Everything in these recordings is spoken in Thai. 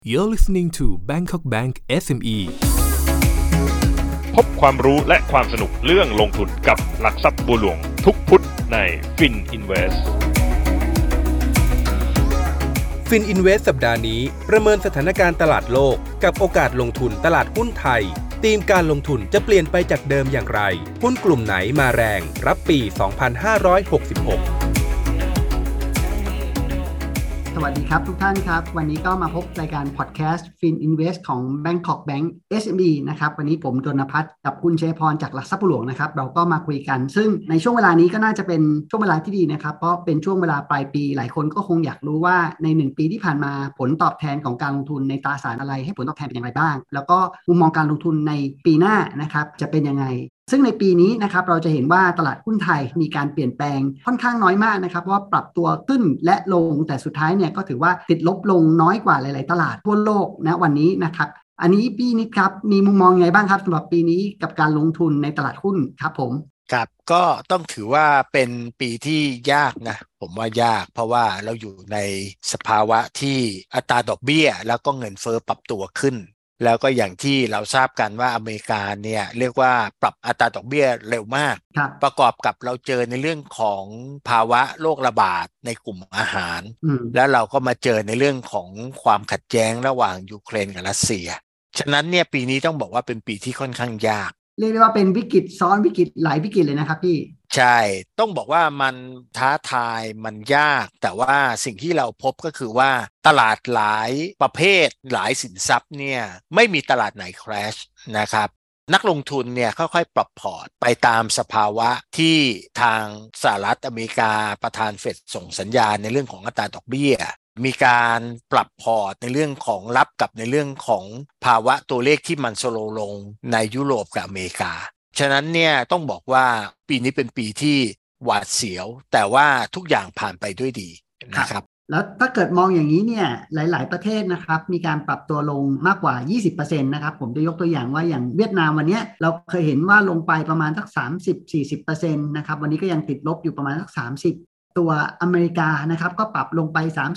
You're listening to Bangkok Bank SME พบความรู้และความสนุกเรื่องลงทุนกับหลักทรัพย์บัวหลวงทุกพุธใน FinInvest FinInvest สัปดาห์นี้ประเมินสถานการณ์ตลาดโลกกับโอกาสลงทุนตลาดหุ้นไทยธีมการลงทุนจะเปลี่ยนไปจากเดิมอย่างไรหุ้นกลุ่มไหนมาแรงรับปี 2566 สวัสดีครับทุกท่านครับวันนี้ก็มาพบรายการพอดแคสต์ FinInvest ของ Bangkok Bank SME นะครับวันนี้ผมดลพัฒน์กับคุณชัยพรจากหลักทรัพย์บัวหลวงนะครับเราก็มาคุยกันซึ่งในช่วงเวลานี้ก็น่าจะเป็นช่วงเวลาที่ดีนะครับเพราะเป็นช่วงเวลาปลายปีหลายคนก็คงอยากรู้ว่าใน1ปีที่ผ่านมาผลตอบแทนของการลงทุนในตราสารอะไรให้ผลตอบแทนเป็นอย่างไรบ้างแล้วก็มุมมองการลงทุนในปีหน้านะครับจะเป็นยังไงซึ่งในปีนี้นะครับเราจะเห็นว่าตลาดหุ้นไทยมีการเปลี่ยนแปลงค่อนข้างน้อยมากนะครับว่าปรับตัวขึ้นและลงแต่สุดท้ายเนี่ยก็ถือว่าติดลบลงน้อยกว่าหลายๆตลาดทั่วโลกนะวันนี้นะครับอันนี้พี่นิดครับมีมุมมองยังไงบ้างครับสำหรับปีนี้กับการลงทุนในตลาดหุ้นครับผมครับก็ต้องถือว่าเป็นปีที่ยากนะผมว่ายากเพราะว่าเราอยู่ในสภาวะที่อัตราดอกเบี้ยแล้วก็เงินเฟ้อปรับตัวขึ้นแล้วก็อย่างที่เราทราบกันว่าอเมริกาเนี่ยเรียกว่าปรับอัตราดอกเบี้ยเร็วมากประกอบกับเราเจอในเรื่องของภาวะโรคระบาดในกลุ่มอาหารแล้วเราก็มาเจอในเรื่องของความขัดแย้งระหว่างยูเครนกับรัสเซียฉะนั้นเนี่ยปีนี้ต้องบอกว่าเป็นปีที่ค่อนข้างยากเรียกได้ว่าเป็นวิกฤตซ้อนวิกฤตหลายวิกฤตเลยนะครับพี่ใช่ต้องบอกว่ามันท้าทายมันยากแต่ว่าสิ่งที่เราพบก็คือว่าตลาดหลายประเภทหลายสินทรัพย์เนี่ยไม่มีตลาดไหน crash นะครับนักลงทุนเนี่ยค่อยๆปรับพอร์ตไปตามสภาวะที่ทางสหรัฐอเมริกาประธานเฟดส่งสัญญาณในเรื่องของอัตราดอกเบี้ยมีการปรับพอร์ตในเรื่องของรับกับในเรื่องของภาวะตัวเลขที่มันสโลว์ลงในยุโรปกับอเมริกาฉะนั้นเนี่ยต้องบอกว่าปีนี้เป็นปีที่หวาดเสียวแต่ว่าทุกอย่างผ่านไปด้วยดีนะครับแล้วถ้าเกิดมองอย่างนี้เนี่ยหลายๆประเทศนะครับมีการปรับตัวลงมากกว่า 20% นะครับผมจะยกตัวอย่างว่าอย่างเวียดนามวันนี้เราเคยเห็นว่าลงไปประมาณสัก 30-40% นะครับวันนี้ก็ยังติดลบอยู่ประมาณสัก 30%ตัวอเมริกานะครับก็ปรับลงไป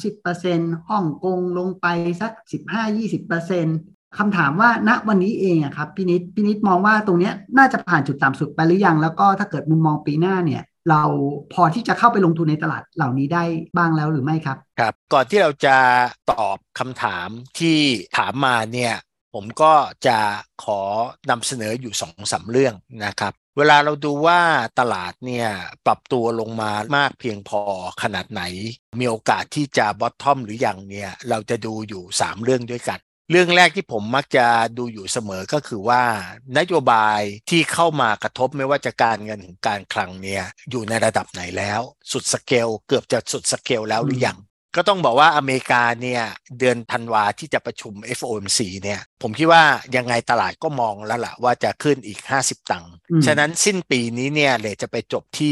30% ฮ่องกงลงไปสัก 15-20%คำถามว่าณวันนี้เองอะครับพี่นิดมองว่าตรงนี้น่าจะผ่านจุดต่ำสุดไปหรือยังแล้วก็ถ้าเกิดมุมมองปีหน้าเนี่ยเราพอที่จะเข้าไปลงทุนในตลาดเหล่านี้ได้บ้างแล้วหรือไม่ครับครับก่อนที่เราจะตอบคำถามที่ถามมาเนี่ยผมก็จะขอนำเสนออยู่ 2-3 เรื่องนะครับเวลาเราดูว่าตลาดเนี่ยปรับตัวลงมามากเพียงพอขนาดไหนมีโอกาสที่จะบอททอมหรือยังเนี่ยเราจะดูอยู่3เรื่องด้วยกันเรื่องแรกที่ผมมักจะดูอยู่เสมอก็คือว่านโยบายที่เข้ามากระทบไม่ว่าจะการเงินของการคลังเนี่ยอยู่ในระดับไหนแล้วสุดสเกลเกือบจะสุดสเกลแล้วหรือยังก็ต้องบอกว่าอเมริกาเนี่ยเดือนธันวาที่จะประชุม FOMC เนี่ยผมคิดว่ายังไงตลาดก็มองแล้วล่ะว่าจะขึ้นอีก50ตังค์ฉะนั้นสิ้นปีนี้เนี่ยเรทจะไปจบที่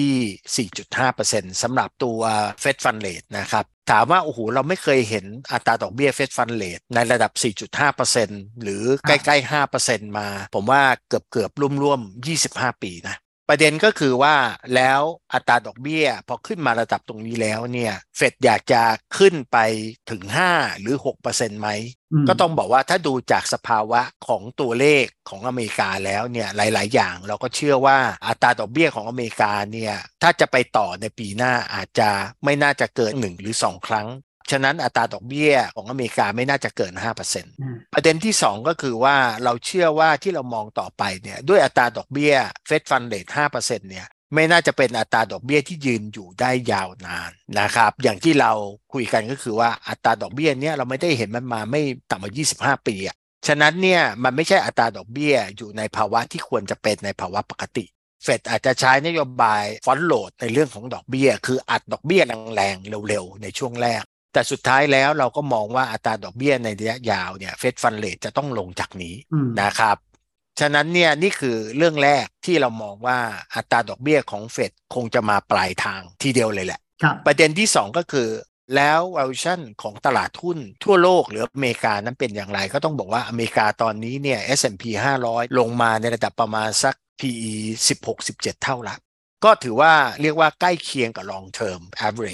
4.5% สำหรับตัว Fed Fund Rate นะครับถามว่าโอ้โหเราไม่เคยเห็นอัตราดอกเบี้ย Fed Fund Rate ในระดับ 4.5% หรือใกล้ๆ 5% มาผมว่าเกือบร่วม25 ปีนะประเด็นก็คือว่าแล้วอัตราดอกเบี้ยพอขึ้นมาระดับตรงนี้แล้วเนี่ยเฟดอยากจะขึ้นไปถึง5หรือ 6% ไหมก็ต้องบอกว่าถ้าดูจากสภาวะของตัวเลขของอเมริกาแล้วเนี่ยหลายๆอย่างเราก็เชื่อว่าอัตราดอกเบี้ยของอเมริกาเนี่ยถ้าจะไปต่อในปีหน้าอาจจะไม่น่าจะเกิน1หรือ2ครั้งฉะนั้นอัตราดอกเบี้ยของอเมริกาไม่น่าจะเกิน 5% ประเด็นที่2ก็คือว่าเราเชื่อว่าที่เรามองต่อไปเนี่ยด้วยอัตราดอกเบี้ย Fed Fund Rate 5% เนี่ยไม่น่าจะเป็นอัตราดอกเบี้ยที่ยืนอยู่ได้ยาวนานนะครับอย่างที่เราคุยกันก็คือว่าอัตราดอกเบี้ยเนี่ยเราไม่ได้เห็นมันมาไม่ต่ำกว่า25 ปีอ่ะฉะนั้นเนี่ยมันไม่ใช่อัตราดอกเบี้ยอยู่ในภาวะที่ควรจะเป็นในภาวะปกติเฟดอาจจะใช้นโยบายฟอนต์โหลดในเรื่องของดอกเบี้ยคืออัดดอกเบี้ยแรงๆเร็วๆในช่วงแรกแต่สุดท้ายแล้วเราก็มองว่าอัตราดอกเบี้ยในระยะยาวเนี่ยเฟดฟันเรทจะต้องลงจากนี้นะครับฉะนั้นเนี่ยนี่คือเรื่องแรกที่เรามองว่าอัตราดอกเบี้ยของเฟดคงจะมาปลายทางทีเดียวเลยแหละประเด็นที่2ก็คือแล้ว valuation ของตลาดหุ้นทั่วโลกหรืออเมริกานั้นเป็นอย่างไรก็ต้องบอกว่าอเมริกาตอนนี้เนี่ย S&P 500ลงมาในระดับประมาณสัก PE 16-17 เท่าละก็ถือว่าเรียกว่าใกล้เคียงกับ long term average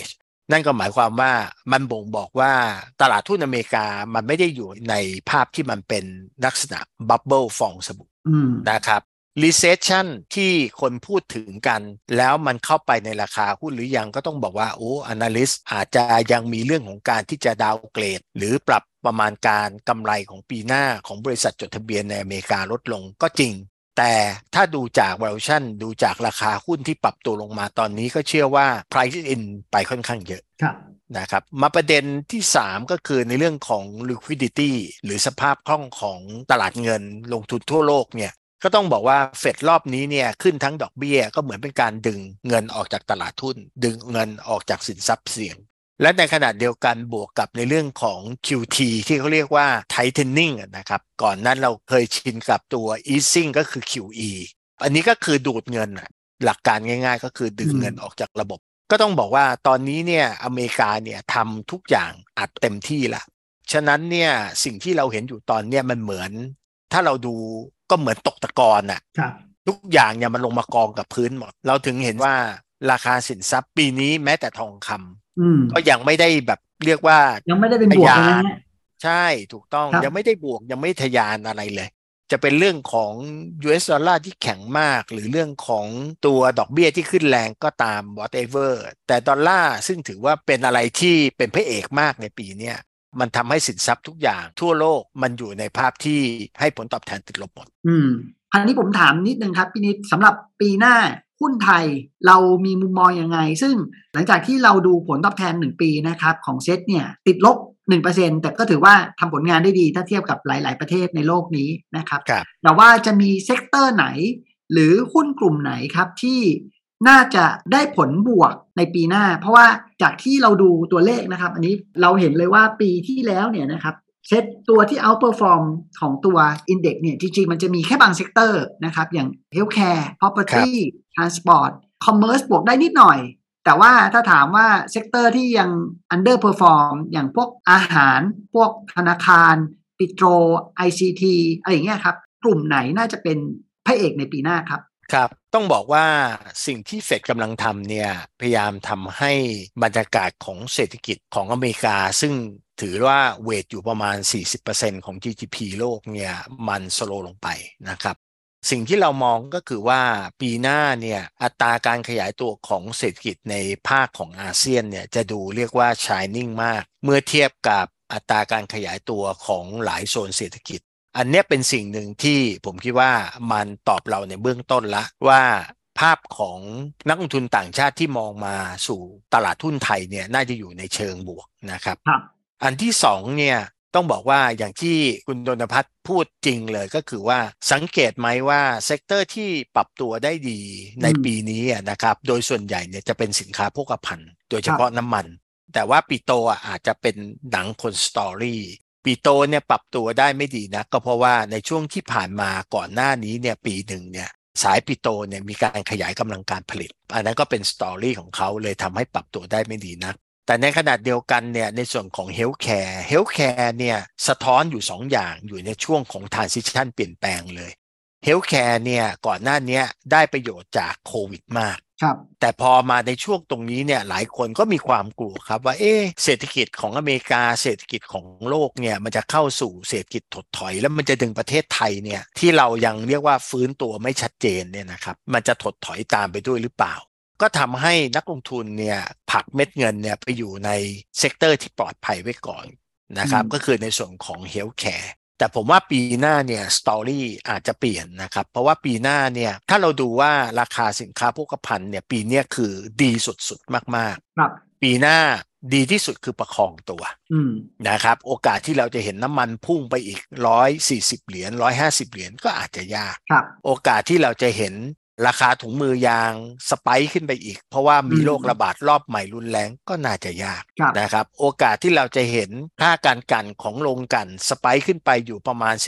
นั่นก็หมายความว่ามันบ่งบอกว่าตลาดหุ้นอเมริกามันไม่ได้อยู่ในภาพที่มันเป็นลักษณะบับเบิลฟองสบู่นะครับ recession ที่คนพูดถึงกันแล้วมันเข้าไปในราคาหุ้นหรือยังก็ต้องบอกว่าanalyst อาจจะยังมีเรื่องของการที่จะดาวเกรดหรือปรับประมาณการกำไรของปีหน้าของบริษัทจดทะเบียนในอเมริกาลดลงก็จริงแต่ถ้าดูจาก valuation ดูจากราคาหุ้นที่ปรับตัวลงมาตอนนี้ก็เชื่อว่า price in ไปค่อนข้างเยอะนะครับมาประเด็นที่3ก็คือในเรื่องของ liquidity หรือสภาพคล่องของตลาดเงินลงทุนทั่วโลกเนี่ยก็ต้องบอกว่าเฟดรอบนี้เนี่ยขึ้นทั้งดอกเบี้ยก็เหมือนเป็นการดึงเงินออกจากตลาดทุนดึงเงินออกจากสินทรัพย์เสี่ยงและในขณะเดียวกันบวกกับในเรื่องของ QT ที่เขาเรียกว่า tightening นะครับก่อนนั้นเราเคยชินกับตัว easing ก็คือ QE อันนี้ก็คือดูดเงินหลักการง่ายๆก็คือดึงเงินออกจากระบบก็ต้องบอกว่าตอนนี้เนี่ยอเมริกาเนี่ยทำทุกอย่างอัดเต็มที่ละฉะนั้นเนี่ยสิ่งที่เราเห็นอยู่ตอนเนี้ยมันเหมือนถ้าเราดูก็เหมือนตกตะกอนทุกอย่างเนี่ยมันลงมากองกับพื้นหมดเราถึงเห็นว่าราคาสินทรัพย์ปีนี้แม้แต่ทองคำก็ยังไม่ได้แบบเรียกว่ายังไม่ได้เป็นบวกเลยนะใช่ถูกต้องยังไม่ได้บวกยังไม่ทะยานอะไรเลยจะเป็นเรื่องของ US ดอลลาร์ที่แข็งมากหรือเรื่องของตัวดอกเบี้ยที่ขึ้นแรงก็ตาม whatever แต่ดอลลาร์ซึ่งถือว่าเป็นอะไรที่เป็นพระเอกมากในปีนี้มันทำให้สินทรัพย์ทุกอย่างทั่วโลกมันอยู่ในภาพที่ให้ผลตอบแทนติดลบหมดคราวนี้ผมถามนิดนึงครับพี่นิดสำหรับปีหน้าหุ้นไทยเรามีมุมมองยังไงซึ่งหลังจากที่เราดูผลตอบแทน1ปีนะครับของเซ็ตเนี่ยติดลบ 1% แต่ก็ถือว่าทำผลงานได้ดีถ้าเทียบกับหลายๆประเทศในโลกนี้นะครับแต่ว่าจะมีเซกเตอร์ไหนหรือหุ้นกลุ่มไหนครับที่น่าจะได้ผลบวกในปีหน้าเพราะว่าจากที่เราดูตัวเลขนะครับอันนี้เราเห็นเลยว่าปีที่แล้วเนี่ยนะครับเซตตัวที่ outperform ของตัว index เนี่ยจริงๆมันจะมีแค่บางเซกเตอร์นะครับอย่าง healthcare property transport commerce บวกได้นิดหน่อยแต่ว่าถ้าถามว่าเซกเตอร์ที่ยัง underperform อย่างพวกอาหารพวกธนาคารปิโตร ICT อะไรอย่างเงี้ยครับกลุ่มไหนน่าจะเป็นพระเอกในปีหน้าครับครับต้องบอกว่าสิ่งที่เฟดกำลังทำเนี่ยพยายามทำให้บรรยากาศของเศรษฐกิจของอเมริกาซึ่งถือว่าเวทอยู่ประมาณ 40% ของ GDP โลกเนี่ยมันสโลว์ลงไปนะครับสิ่งที่เรามองก็คือว่าปีหน้าเนี่ยอัตราการขยายตัวของเศรษฐกิจในภาคของอาเซียนเนี่ยจะดูเรียกว่า shining มากเมื่อเทียบกับอัตราการขยายตัวของหลายโซนเศรษฐกิจอันนี้เป็นสิ่งหนึ่งที่ผมคิดว่ามันตอบเราในเบื้องต้นละว่าภาพของนักลงทุนต่างชาติที่มองมาสู่ตลาดหุ้นไทยเนี่ยน่าจะอยู่ในเชิงบวกนะครับอันที่สองเนี่ยต้องบอกว่าอย่างที่คุณดลพัฒน์พูดจริงเลยก็คือว่าสังเกตไหมว่าเซกเตอร์ที่ปรับตัวได้ดีในปีนี้นะครับโดยส่วนใหญ่เนี่ยจะเป็นสินค้าโภคภัณฑ์โดยเฉพาะน้ำมันแต่ว่าปิโตรอาจจะเป็นหนังคนสตอรี่ปิโตรเนี่ยปรับตัวได้ไม่ดีนะก็เพราะว่าในช่วงที่ผ่านมาก่อนหน้านี้เนี่ยปีหนึ่งเนี่ยสายปิโตรเนี่ยมีการขยายกำลังการผลิตอันนั้นก็เป็นสตอรี่ของเขาเลยทำให้ปรับตัวได้ไม่ดีนะแต่ในขณะเดียวกันเนี่ยในส่วนของเฮลท์แคร์เนี่ยสะท้อนอยู่2 อย่างอยู่ในช่วงของ transition เปลี่ยนแปลงเลยเฮลท์แคร์เนี่ยก่อนหน้านี้ได้ประโยชน์จากโควิดมากแต่พอมาในช่วงตรงนี้เนี่ยหลายคนก็มีความกลัวครับว่าเศรษฐกิจของอเมริกาเศรษฐกิจของโลกเนี่ยมันจะเข้าสู่เศรษฐกิจถดถอยแล้วมันจะดึงประเทศไทยเนี่ยที่เรายังเรียกว่าฟื้นตัวไม่ชัดเจนเนี่ยนะครับมันจะถดถอยตามไปด้วยหรือเปล่าก็ทำให้นักลงทุนเนี่ยผลักเม็ดเงินเนี่ยไปอยู่ในเซกเตอร์ที่ปลอดภัยไว้ก่อนนะครับก็คือในส่วนของเฮลท์แคร์แต่ผมว่าปีหน้าเนี่ยสตอรี่อาจจะเปลี่ยนนะครับเพราะว่าปีหน้าเนี่ยถ้าเราดูว่าราคาสินค้าโภคภัณฑ์เนี่ยปีนี้คือดีสุดๆมากๆปีหน้าดีที่สุดคือประคองตัวนะครับโอกาสที่เราจะเห็นน้ำมันพุ่งไปอีก$140 $150ก็อาจจะยากโอกาสที่เราจะเห็นราคาถุงมือยางสไปค์ขึ้นไปอีกเพราะว่ามีโรคระบาดรอบใหม่รุนแรงก็น่าจะยากนะครับโอกาสที่เราจะเห็นค่าการกันของโรงกลั่นสไปค์ขึ้นไปอยู่ประมาณ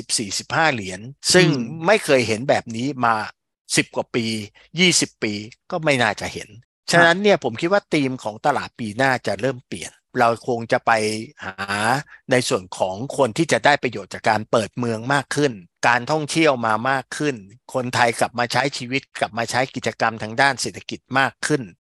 $14-15ซึ่งไม่เคยเห็นแบบนี้มา10 กว่าปี20 ปีก็ไม่น่าจะเห็นฉะนั้นเนี่ยผมคิดว่าธีมของตลาดปีหน้าจะเริ่มเปลี่ยนเราคงจะไปหาในส่วนของคนที่จะได้ประโยชน์จากการเปิดเมืองมากขึ้นการท่องเที่ยวมามากขึ้นคนไทยกลับมาใช้ชีวิตกลับมาใช้กิจกรรมทางด้านเศรษฐกิจมากขึ้น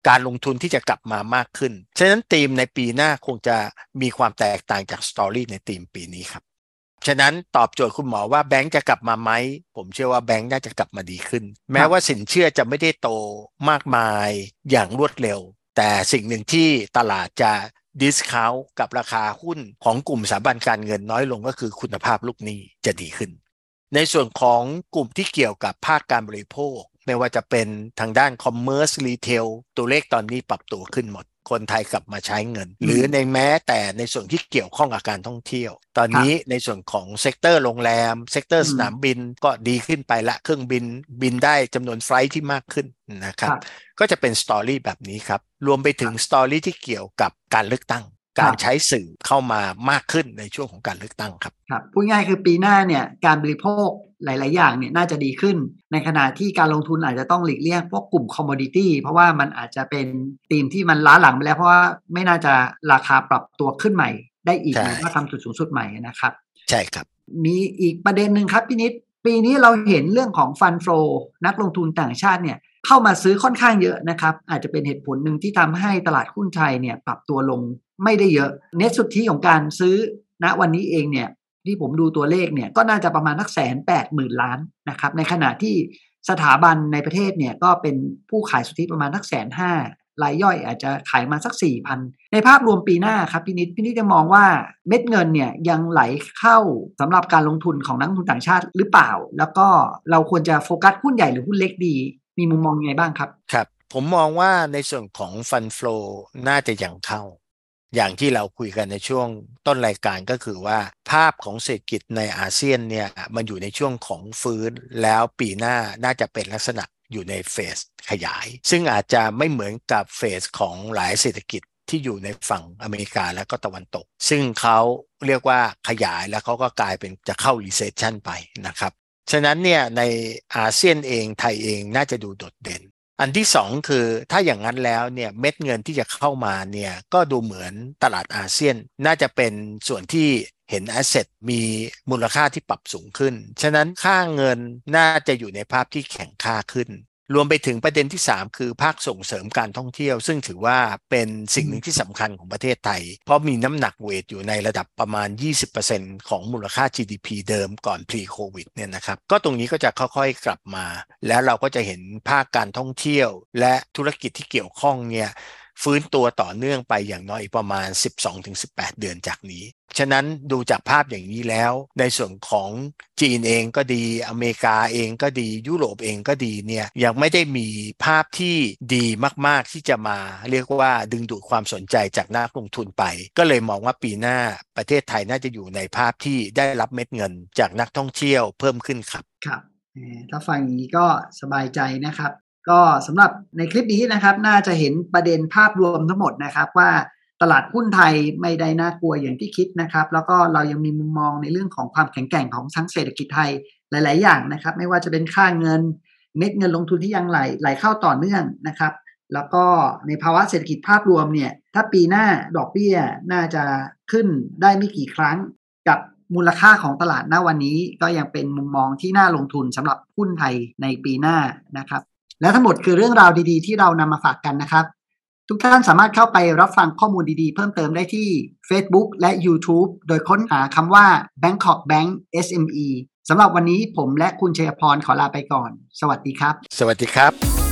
การลงทุนที่จะกลับมามากขึ้นฉะนั้นธีมในปีหน้าคงจะมีความแตกต่างจากสตอรี่ในธีมปีนี้ครับฉะนั้นตอบโจทย์คุณหมอว่าแบงก์จะกลับมาไหมผมเชื่อว่าแบงก์น่าจะกลับมาดีขึ้นแม้ว่าสินเชื่อจะไม่ได้โตมากมายอย่างรวดเร็วแต่สิ่งหนึ่งที่ตลาดจะดิสคาวต์กับราคาหุ้นของกลุ่มสถาบันการเงินน้อยลงก็คือคุณภาพลูกหนี้จะดีขึ้นในส่วนของกลุ่มที่เกี่ยวกับภาคการบริโภคไม่ว่าจะเป็นทางด้านคอมเมอร์สรีเทลตัวเลขตอนนี้ปรับตัวขึ้นหมดคนไทยกลับมาใช้เงินหรือในแม้แต่ในส่วนที่เกี่ยวข้องกับการท่องเที่ยวตอนนี้ในส่วนของเซกเตอร์โรงแรมเซกเตอร์สนามบินก็ดีขึ้นไปละเครื่องบินได้จำนวนไฟลท์ที่มากขึ้นนะครับก็จะเป็นสตอรี่แบบนี้ครับรวมไปถึงสตอรี่ที่เกี่ยวกับการเลือกตั้งการใช้สื่อเข้ามามากขึ้นในช่วงของการเลือกตั้งครับครับพูดง่ายคือปีหน้าเนี่ยการบริโภคหลายๆอย่างเนี่ยน่าจะดีขึ้นในขณะที่การลงทุนอาจจะต้องหลีกเลี่ยงพวกกลุ่มคอมโมดิตี้เพราะว่ามันอาจจะเป็นธีมที่มันล้าหลังไปแล้วเพราะว่าไม่น่าจะราคาปรับตัวขึ้นใหม่ได้อีกหรือว่าทำจุดสูงสุดใหม่นะครับใช่ครับมีอีกประเด็นหนึ่งครับพี่นิดปีนี้เราเห็นเรื่องของฟันโฟลนักลงทุนต่างชาติเนี่ยเข้ามาซื้อค่อนข้างเยอะนะครับอาจจะเป็นเหตุผลหนึ่งที่ทำให้ตลาดหุ้นไทยเนี่ยปรับตัวลงไม่ได้เยอะเน็ตสุทธิของการซื้อณวันนี้เองเนี่ยที่ผมดูตัวเลขเนี่ยก็น่าจะประมาณสัก180,000 ล้านนะครับในขณะที่สถาบันในประเทศเนี่ยก็เป็นผู้ขายสุทธิประมาณสัก150,000รายย่อยอาจจะขายมาสัก 4,000 ในภาพรวมปีหน้าครับพี่นิดจะมองว่าเม็ดเงินเนี่ยยังไหลเข้าสำหรับการลงทุนของนักลงทุนต่างชาติหรือเปล่าแล้วก็เราควรจะโฟกัสหุ้นใหญ่หรือหุ้นเล็กดีมีมุมมองยังไงบ้างครับครับผมมองว่าในส่วนของฟันโฟลน่าจะยังเข้าอย่างที่เราคุยกันในช่วงต้นรายการก็คือว่าภาพของเศรษฐกิจในอาเซียนเนี่ยมันอยู่ในช่วงของฟื้นแล้วปีหน้าน่าจะเป็นลักษณะอยู่ในเฟสขยายซึ่งอาจจะไม่เหมือนกับเฟสของหลายเศรษฐกิจที่อยู่ในฝั่งอเมริกาและก็ตะวันตกซึ่งเขาเรียกว่าขยายแล้วเขาก็กลายเป็นจะเข้า recession ไปนะครับฉะนั้นเนี่ยในอาเซียนเองไทยเองน่าจะดูโดดเด่นอันที่สองคือถ้าอย่างนั้นแล้วเนี่ยเม็ดเงินที่จะเข้ามาเนี่ยก็ดูเหมือนตลาดอาเซียนน่าจะเป็นส่วนที่เห็นแอสเซทมีมูลค่าที่ปรับสูงขึ้นฉะนั้นค่าเงินน่าจะอยู่ในภาพที่แข็งค่าขึ้นรวมไปถึงประเด็นที่3คือภาคส่งเสริมการท่องเที่ยวซึ่งถือว่าเป็นสิ่งหนึ่งที่สำคัญของประเทศไทยเพราะมีน้ำหนักเวทอยู่ในระดับประมาณ 20% ของมูลค่า GDP เดิมก่อน pre covid เนี่ยนะครับก็ตรงนี้ก็จะค่อยๆกลับมาแล้วเราก็จะเห็นภาคการท่องเที่ยวและธุรกิจที่เกี่ยวข้องเนี่ยฟื้นตัวต่อเนื่องไปอย่างน้อยอีกประมาณ 12-18 เดือนจากนี้ฉะนั้นดูจากภาพอย่างนี้แล้วในส่วนของจีนเองก็ดีอเมริกาเองก็ดียุโรปเองก็ดีเนี่ยยังไม่ได้มีภาพที่ดีมากๆที่จะมาเรียกว่าดึงดูดความสนใจจากนักลงทุนไปก็เลยมองว่าปีหน้าประเทศไทยน่าจะอยู่ในภาพที่ได้รับเม็ดเงินจากนักท่องเที่ยวเพิ่มขึ้นครับครับถ้าฟังอย่างนี้ก็สบายใจนะครับก็สำหรับในคลิปนี้นะครับน่าจะเห็นประเด็นภาพรวมทั้งหมดนะครับว่าตลาดหุ้นไทยไม่ได้น่ากลัวอย่างที่คิดนะครับแล้วก็เรายังมีมุมมองในเรื่องของความแข็งแกร่งของทั้งเศรษฐกิจไทยหลายๆอย่างนะครับไม่ว่าจะเป็นค่าเงินเม็ดเงินลงทุนที่ยังไหลเข้าต่อเนื่องนะครับแล้วก็ในภาวะเศรษฐกิจภาพรวมเนี่ยถ้าปีหน้าดอกเบี้ยน่าจะขึ้นได้ไม่กี่ครั้งกับมูลค่าของตลาดณวันนี้ก็ยังเป็นมุมมองที่น่าลงทุนสำหรับหุ้นไทยในปีหน้านะครับและทั้งหมดคือเรื่องราวดีๆที่เรานำมาฝากกันนะครับทุกท่านสามารถเข้าไปรับฟังข้อมูลดีๆเพิ่มเติมได้ที่ Facebook และ YouTube โดยค้นหาคำว่า Bangkok Bank SME สำหรับวันนี้ผมและคุณชัยพรขอลาไปก่อนสวัสดีครับสวัสดีครับ